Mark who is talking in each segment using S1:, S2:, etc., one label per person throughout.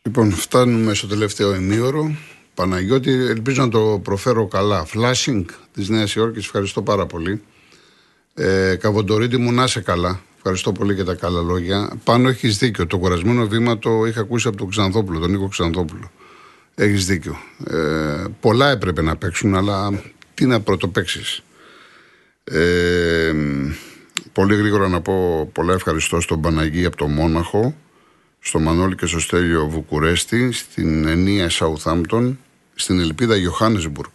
S1: Λοιπόν, φτάνουμε στο τελευταίο ημίωρο. Παναγιώτη, ελπίζω να το προφέρω καλά. Flashing της Νέας Υόρκης, ευχαριστώ πάρα πολύ. Καβοντορίδη μου, να είσαι καλά. Ευχαριστώ πολύ για τα καλά λόγια. Πάνω έχεις δίκιο. Το κουρασμένο βήμα το είχα ακούσει από τον Ξανθόπουλο, τον Νίκο Ξανθόπουλο. Έχεις δίκιο. Πολλά έπρεπε να παίξουν, αλλά τι να πρωτοπαίξεις. Πολύ γρήγορα να πω πολλά ευχαριστώ στον Παναγί από το Μόναχο, στο Μανώλη και στο Στέλιο Βουκουρέστη, στην Ενία Σαουθάμπτον, στην Ελπίδα Johannesburg,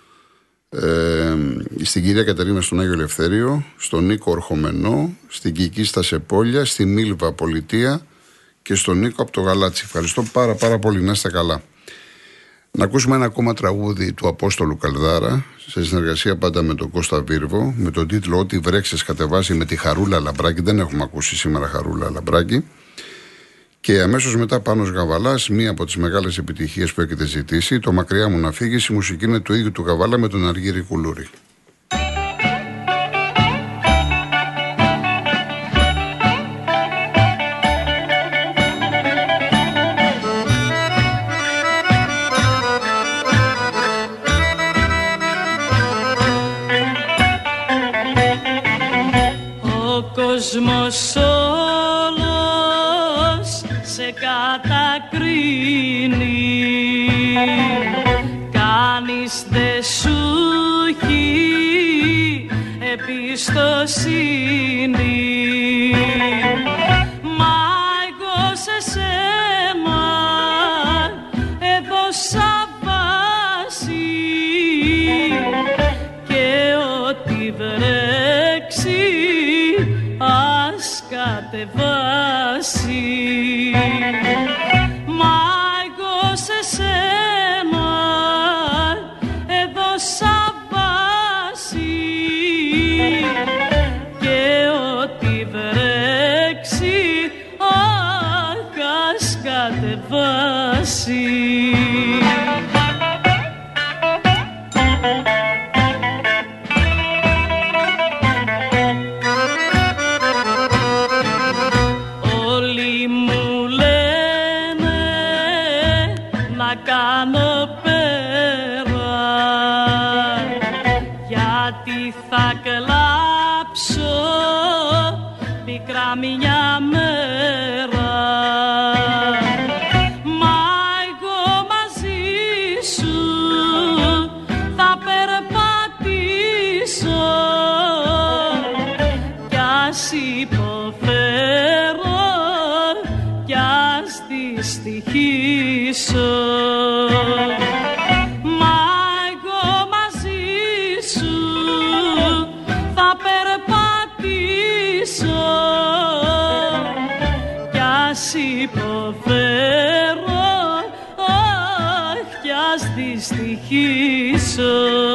S1: στην κυρία Κατερίνα στον Άγιο Ελευθέριο, στον Νίκο Ορχομενό, στην Κική στα Σεπόλια, στη Μίλβα Πολιτεία και στον Νίκο από το Γαλάτσι. Ευχαριστώ πάρα πολύ, να είστε καλά. Να ακούσουμε ένα ακόμα τραγούδι του Απόστολου Καλδάρα, σε συνεργασία πάντα με τον Κώστα Βίρβο, με τον τίτλο «Ό,τι βρέξες κατεβάσει» με τη Χαρούλα Λαμπράκη. Δεν έχουμε ακούσει σήμερα Χαρούλα Λαμπράκη. Και αμέσως μετά Πάνος Γαβαλάς, μία από τις μεγάλες επιτυχίες που έχετε ζητήσει, το «Μακριά μου να φύγεις», η μουσική είναι του ίδιου του Γαβαλά με τον Αργύρη Κουλούρη.
S2: Ο κόσμος όλος σε κατακρίνει, κανείς δε σου έχει εμπιστοσύνη. Μα εγώ σε σένα έδωσα βάση και ό,τι βρέξει ας κατεβάσει. Μα εγώ σε σένα έδωσα βάση και ό,τι βρέξει ας κατεβάσει. Κάνω πέρα γιατί θα κλάψω πικρά μια μέρα. Μα εγώ μαζί σου θα περπατήσω κι ας υποφέρω κι ας δυστυχήσω. Μα εγώ μαζί σου θα περπατήσω κι ας υποφέρω κι ας δυστυχήσω.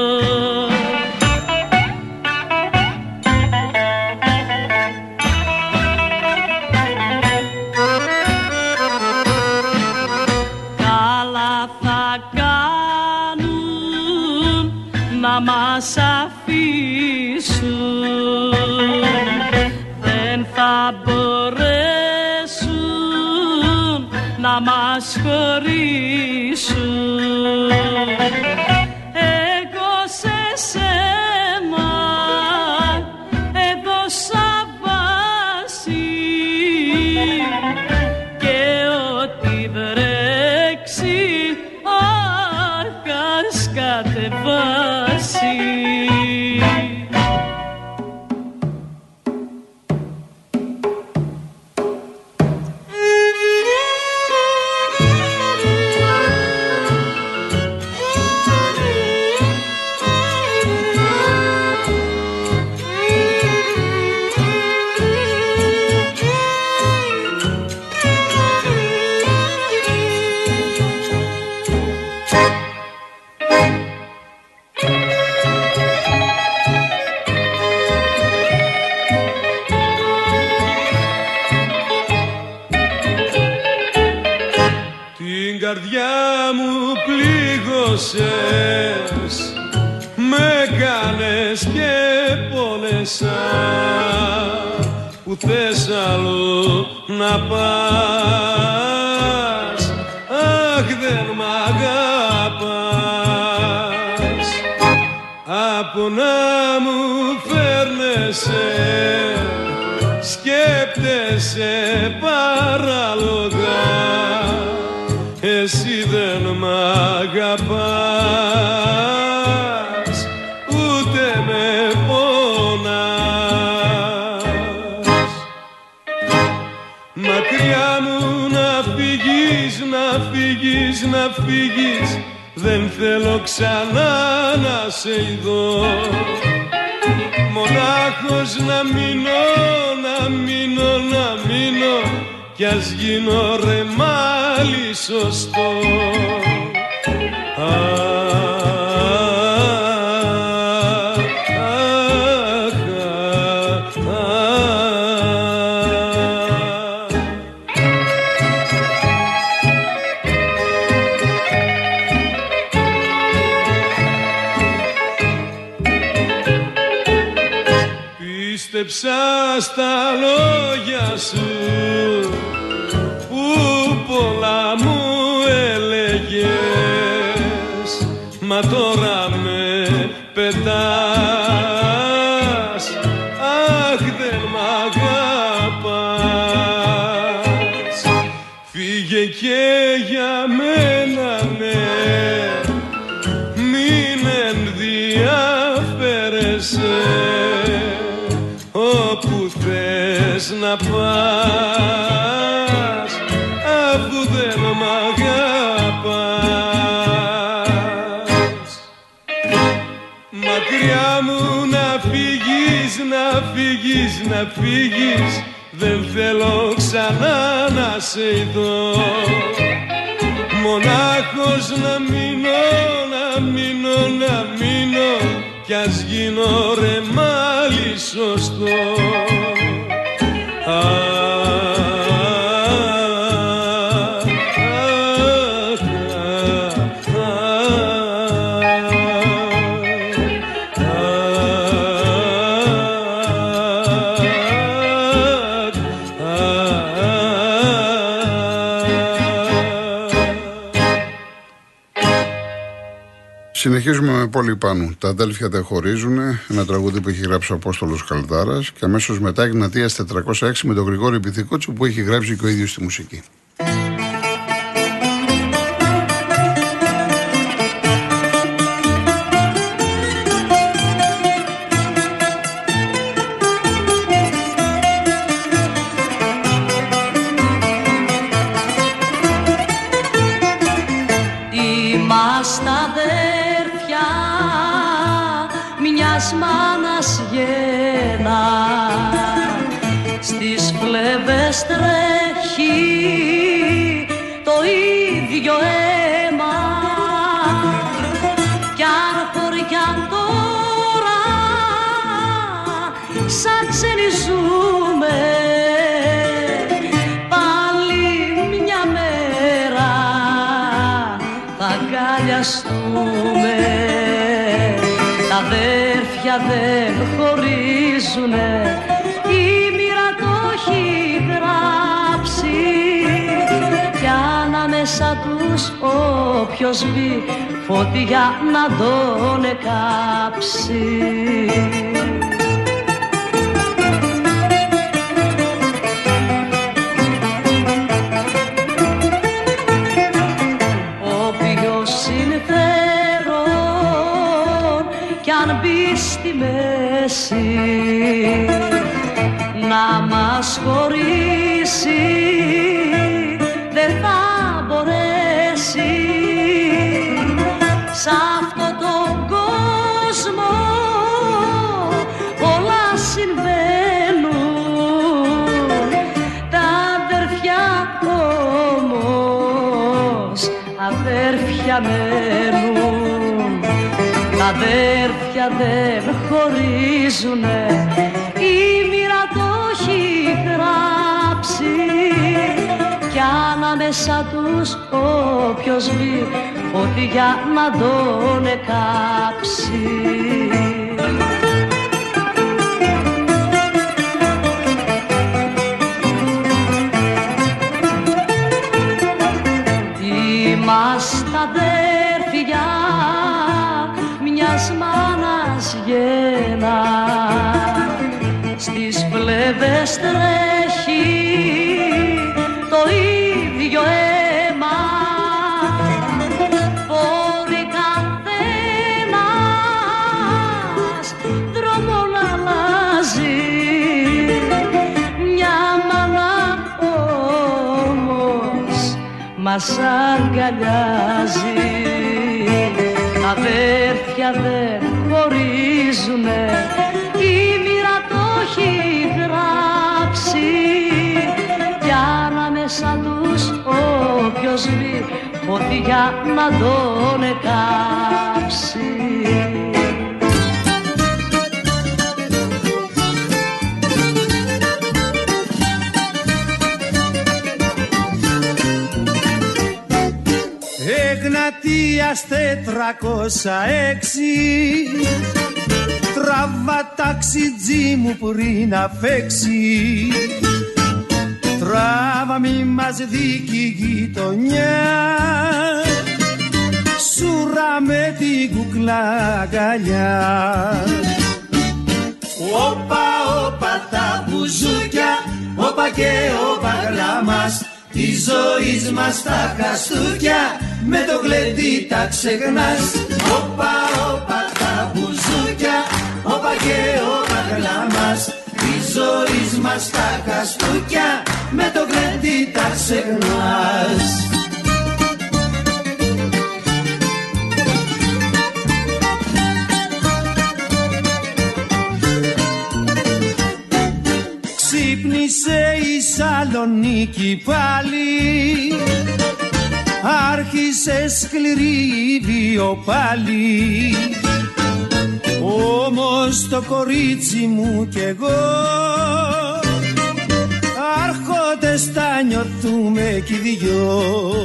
S2: Να μας αφήσουν, δεν θα μπορέσουν να μας χωρίσουν. Εγώ σε σένα έδωσα βάση και ό,τι βρέξει ας κατεβάσει.
S3: Την καρδιά μου πλήγωσες, με κάνες και πόνεσα, που θες αλλού να πας, από να μου φέρνεσαι, σκέπτεσαι παράλογα, εσύ δεν μ' αγαπάς, ούτε με πονάς. Μακριά μου να φύγεις, να φύγεις, να φύγεις, δεν θέλω ξανά να σε ειδώ. Μονάχος να μείνω, να μείνω, να μείνω, κι ας γίνω ρεμάλι σωστό. Πίστεψα στα λόγια σου που πολλά μου έλεγες, μα τώρα με πετάς, αχ δεν μ' αγαπάς. Φύγε και για μένα ναι, μην ενδιαφέρεσαι, όπου θες να πας, αφού δεν μ' αγαπάς. Μακριά μου να φύγεις, να φύγεις, να φύγεις, δεν θέλω ξανά να σε ειδώ. Μονάχος να μείνω, να μείνω, να μείνω, κι ας γίνω ρεμάλι σωστό.
S1: Συνεχίζουμε με Πόλη Πάνου. Τα αδέλφια δεν χωρίζουν. Ένα τραγούδι που έχει γράψει ο Απόστολος Καλδάρας. Και αμέσως μετά Εγνατίας 406 με τον Γρηγόρη Πυθικότσου που έχει γράψει και ο ίδιος τη μουσική.
S2: Είμαστε αδέρφια μιας μάνας γένα, στις φλέβες τρέχει το ίδιο αίμα, κι αν χωριά τώρα σαν ξένοι ζούμε, πάλι μια μέρα θα αγκαλιαστούμε. Τα αδέρφια δεν χωρίζουνε, η μοίρα το έχει γράψει, κι ανάμεσα τους όποιος μπει φωτιά να τον εκάψει. Στη μέση να μας χωρίσει δεν θα μπορέσει. Σ' αυτό τον κόσμο πολλά συμβαίνουν, τα αδέρφια όμως αδέρφια μένουν. Τα αδέρφια δεν χωρίζουνε, η μοίρα το έχει γράψει, κι ανάμεσα τους όποιος μπει φωτιά να τον εκάψει. Είμαστε αδέρφια μιας μάνας γένα, στις πλευρές τρέχει το ίδιο αίμα. Μπορεί καθένας δρόμο να αλλάζει, μια μάνα όμως μας αγκαλιάζει. Τα αδέρφια δεν χωρίζουνε, η μοίρα το έχει γράψει, κι ανάμεσα τους όποιος βρει φωτιά να τον εκάψει.
S3: Εγνατίας 406, τραβά ταξιτζή μου πριν να φέξει. Τράβα μη μας δίκη γειτονιά, σούρα με την κουκλά αγκαλιά. Όπα, όπα τα μπουζούκια, όπα και όπα γλάμας, της ζωής μας τα χαστούκια, με το γλεντί τα ξεχνάς. Όπα, όπα τα μπουζούκια, όπα και όπα γλάμας, της ζωής μας τα χαστούκια, με το γλεντί τα ξεχνάς. Ξύπνησε η Σαλονίκη πάλι, άρχισε σκληρή βιοπάλη. Όμως το κορίτσι μου κι εγώ, άρχοντες τα νιώθουμε κι οι δυο.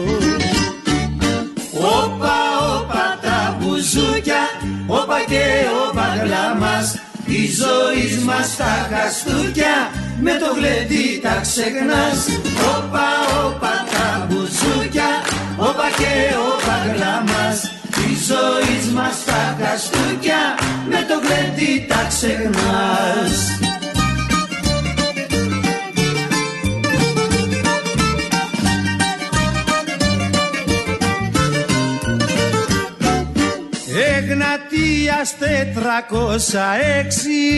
S3: Όπα, όπα τα μπουζούκια, όπα και όπα γλάμας, της ζωής μας τα χαστούκια, με το γλεντί τα ξεχνάς. Όπα, όπα τα μπουζούκια, όπα και όπα γλάμας, της ζωής μας τα χαστούκια, με το γλεντί τα ξεχνάς. Εγνατίας 406,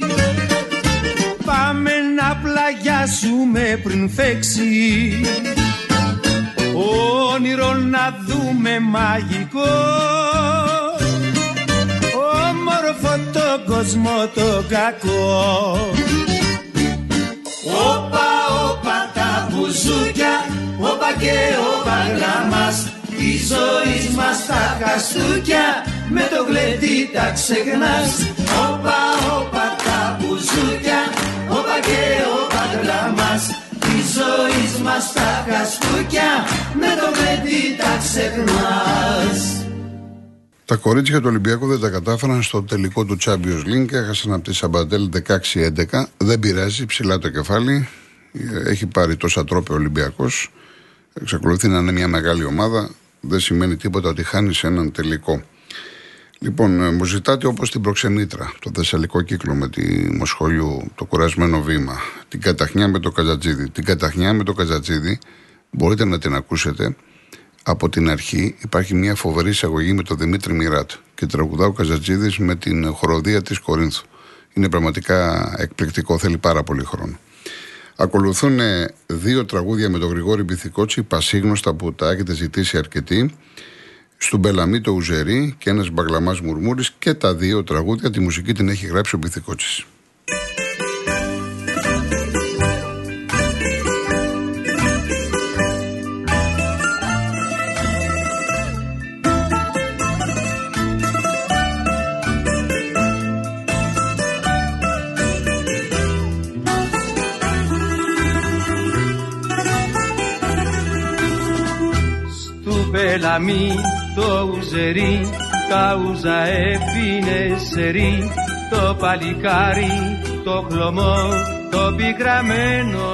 S3: πάμε να πλαγιάσουμε πριν φέξει. Όνειρο να δούμε μαγικό, όμορφο το κόσμο το κακό. Όπα, όπα τα μπουζούκια, όπα και όπα γλάμας, της ζωής μας τα χαστούκια, με το γλεντί τα ξεχνάς. Όπα, όπα τα μπουζούκια, όπα και όπα γλάμας, της ζωής μας τα χαστούκια, με το γλεντί τα ξεχνάς.
S1: Τα κορίτσια του Ολυμπιακού δεν τα κατάφεραν στο τελικό του Champions League. Έχασαν από τη Σαμπαντέλ 16-11. Δεν πειράζει, ψηλά το κεφάλι. Έχει πάρει τόσα τρόπια ο Ολυμπιακός. Εξακολουθεί να είναι μια μεγάλη ομάδα. Δεν σημαίνει τίποτα ότι χάνει σε έναν τελικό. Λοιπόν, μου ζητάτε όπως την Προξενήτρα, το Θεσσαλικό Κύκλο με τη Μοσχολιού, το Κουρασμένο Βήμα, την Καταχνιά με το Καζατζίδι. Την Καταχνιά με το Καζατζίδι μπορείτε να την ακούσετε από την αρχή. Υπάρχει μια φοβερή εισαγωγή με τον Δημήτρη Μιράτ και τραγουδά ο Καζατζίδης με την χοροδία της Κορίνθου. Είναι πραγματικά εκπληκτικό, θέλει πάρα πολύ χρόνο. Ακολουθούν 2 τραγούδια με τον Γρηγόρη Μπιθικότσι, πασίγνωστα που τα έχετε ζητήσει αρκετοί. Στου Μπελαμή το Ουζερί και ένας Μπαγλαμάς Μουρμούρης, και τα 2 τραγούδια τη μουσική την έχει γράψει ο Μπιθικότσης.
S3: Μπελαμή το Ουζερί, κάουζα έφυνε σερί, το παλικάρι, το χλωμό, το πικραμένο.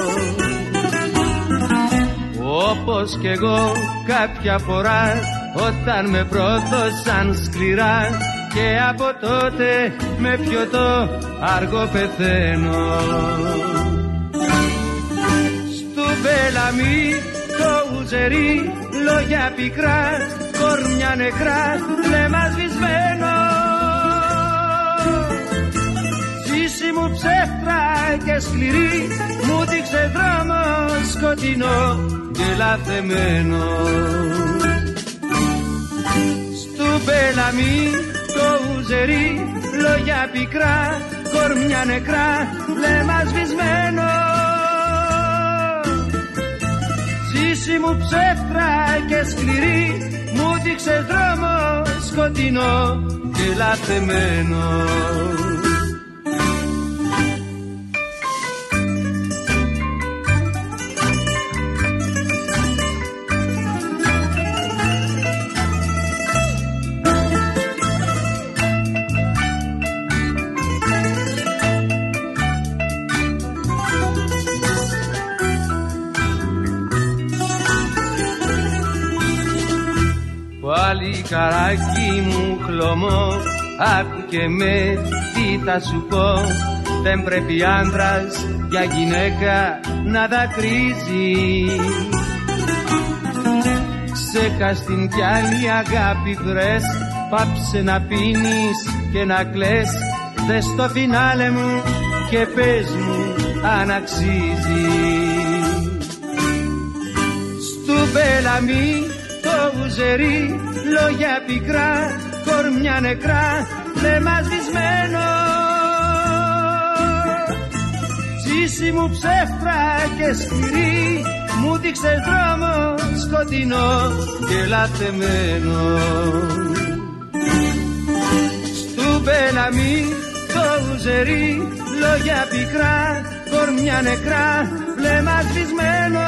S3: Όπως κι εγώ κάποια φορά, όταν με πρόδωσαν σκληρά,
S4: και από τότε με πιωτό αργό πεθαίνω. Στου Μπελαμί το ουζερί, λόγια πικρά, κορμιά νεκρά, βλέμμα σβησμένο. Ζήση μου ψεύτρα και σκληρή, μου δείξε δρόμο σκοτεινό και λαθεμένο. Στου Μπελαμί το ουζερί, λόγια πικρά, κορμιά νεκρά, βλέμμα σβησμένο. Ζήση μου ψεύτρα και σκληρή, μου δείξε δρόμο σκοτεινό και λαθεμένο. Πάλι καράκι μου χλωμό, άκου και με τι θα σου πω. Δεν πρέπει άντρας για γυναίκα να δακρύζει. Ξέχαστην κι άλλη αγάπη βρες, πάψε να πίνεις και να κλαις. Δες το φινάλε μου και πες μου αν αξίζει. Στου Μπελαμί το ουζερί, λόγια πικρά, κορμιά νεκρά, βλέμμα σβησμένο. Ζήση μου ψεύτρα και σκληρή, μου δείξες δρόμο σκοτεινό και λαθεμένο. Στου Μπελαμί το ουζερί, λόγια πικρά, κορμιά νεκρά, βλέμμα σβησμένο.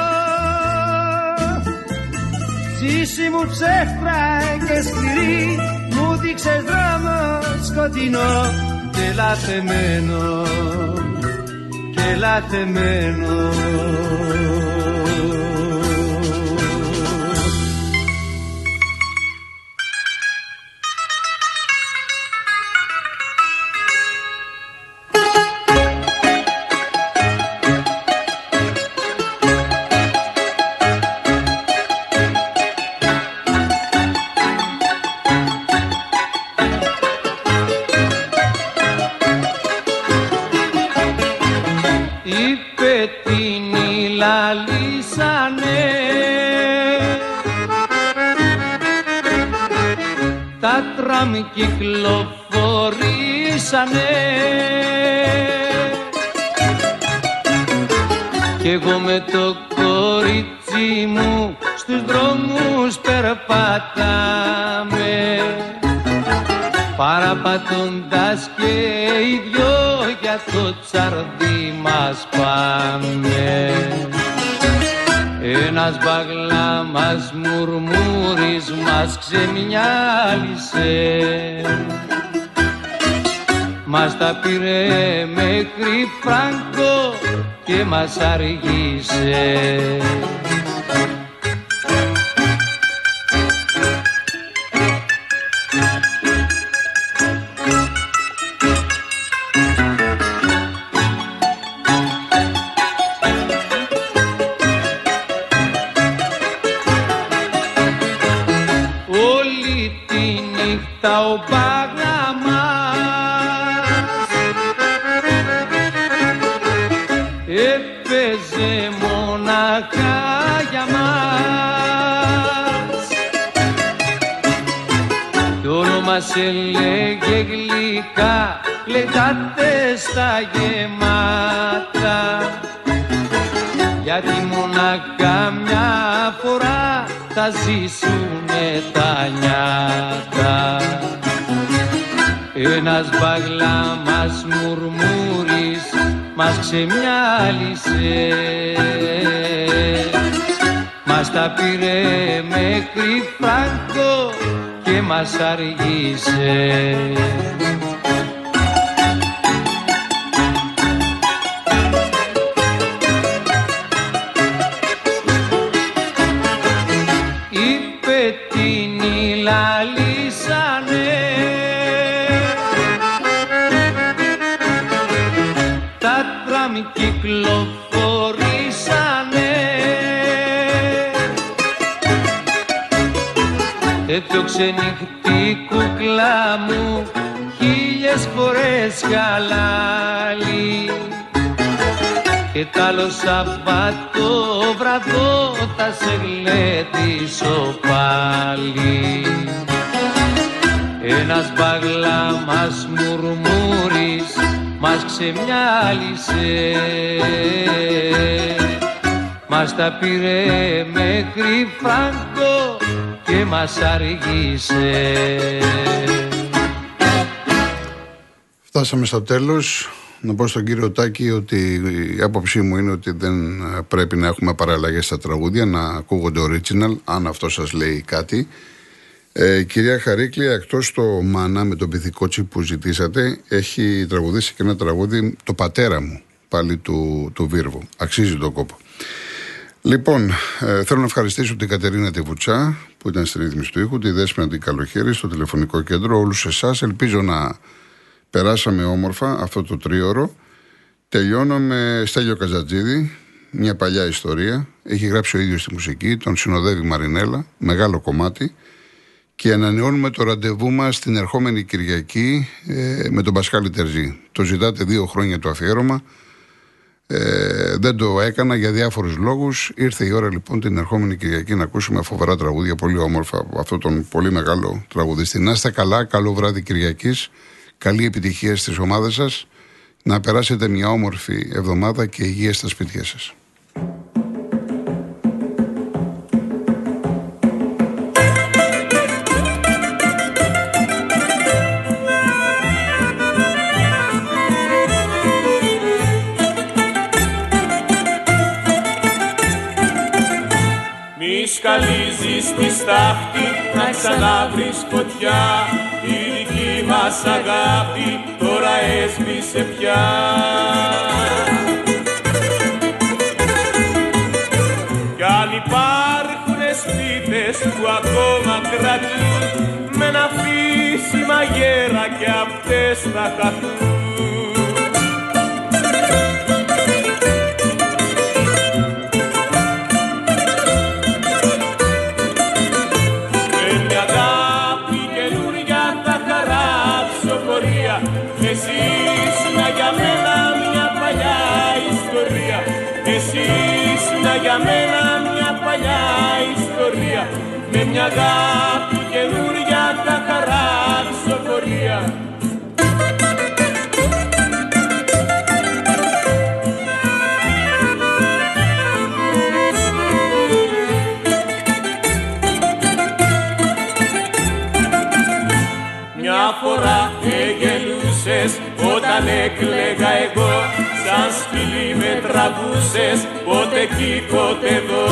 S4: Ζήση μου ψεύτρα και σκληρή, μου δείξες δρόμο σκοτεινό και λαθεμένο, και λαθεμένο.
S5: Κυκλοφορήσανε κι εγώ με το κορίτσι μου στους δρόμους περπατάμε, παραπατώντας και οι δυο για το τσαρδί μας πάμε. Ένας μπαγλάμας μουρμούρης μας ξεμιάλισε, μας τα πήρε μέχρι Φράγκο και μας αργήσε.
S4: μας έλεγε γλυκά, λεγάτε στα γεμάτα, γιατί μονάχα μια φορά θα ζήσουνε τα νιάτα. Ένας μπαγλάμας μουρμούρης μας ξεμιάλισε, μας τα πήρε μέχρι Φράγκο και μας αργήσε. Είπε την λαλίσανε,
S5: τέτοιο ξενυχτή κουκλά μου 1000 φορές χαλάλι. Και τ' άλλο Σαββάτο βραδό θα σε γλέντισω πάλι. Ένας μπαγλάμας μουρμούρης μας ξεμιάλισε, μας τα πήρε μέχρι Φράγκο και μας αργήσε.
S1: Φτάσαμε στο τέλος. Να πω στον κύριο Τάκη ότι η άποψή μου είναι ότι δεν πρέπει να έχουμε παραλλαγές στα τραγούδια, να ακούγονται original, αν αυτό σας λέει κάτι. Κυρία Χαρίκλια, εκτός το Μάνα με τον Πυθικότσι που ζητήσατε, έχει τραγουδήσει και ένα τραγούδι, το Πατέρα μου, πάλι του Βίρβου. Αξίζει τον κόπο. Λοιπόν, θέλω να ευχαριστήσω την Κατερίνα τη Βουτσά που ήταν στη ρύθμιση του ήχου, τη Δέσποινα την Καλοχέρη στο τηλεφωνικό κέντρο, όλους εσάς. Ελπίζω να περάσαμε όμορφα αυτό το τρίωρο. Τελειώνω με Στέλιο Καζατζίδη, μια παλιά ιστορία. Έχει γράψει ο ίδιος τη μουσική, τον συνοδεύει Μαρινέλα, μεγάλο κομμάτι. Και ανανεώνουμε το ραντεβού μας την ερχόμενη Κυριακή με τον Πασχάλη Τερζή. Το ζητάτε 2 χρόνια το αφιέρωμα. Δεν το έκανα για διάφορους λόγους. Ήρθε η ώρα λοιπόν την ερχόμενη Κυριακή να ακούσουμε φοβερά τραγούδια, πολύ όμορφα από αυτόν τον πολύ μεγάλο τραγουδιστή. Να είστε καλά, καλό βράδυ Κυριακής. Καλή επιτυχία στις ομάδες σας. Να περάσετε μια όμορφη εβδομάδα και υγεία στα σπίτια σας.
S6: Μη σκαλίζεις τη στάχτη να ξαναβρεις φωτιά. Η δική μας αγάπη τώρα έσβησε πια. Κι αν υπάρχουνε σπίτες που ακόμα κρατούν με ένα φύσιμα γέρα και αυτές θα χαθούν. Εσύ ήσουνα για μένα μια παλιά ιστορία. Εσύ ήσουνα για μένα μια παλιά ιστορία. Με μια αγάπη καινούρια θα χαράξω πορεία. Μια φορά εγελούσες όταν έκλαιγα εγώ, σαν σπηλί με τραβούσες, πότε εκεί πότε εδώ.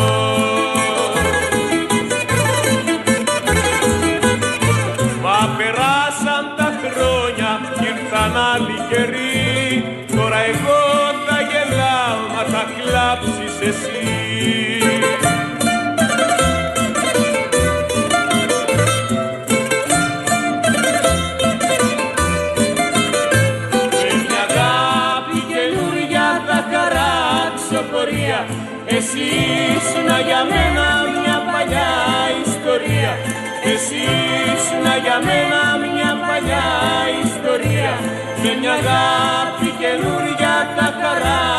S6: Μα περάσαν τα χρόνια κι ήρθαν άλλοι καιροί, τώρα εγώ θα γελάω μα θα κλάψεις εσύ. Εσύ ήσουνα για μένα μια παλιά ιστορία. Εσύ ήσουνα για μένα μια παλιά ιστορία. Με μια αγάπη καινούρια τα χαρά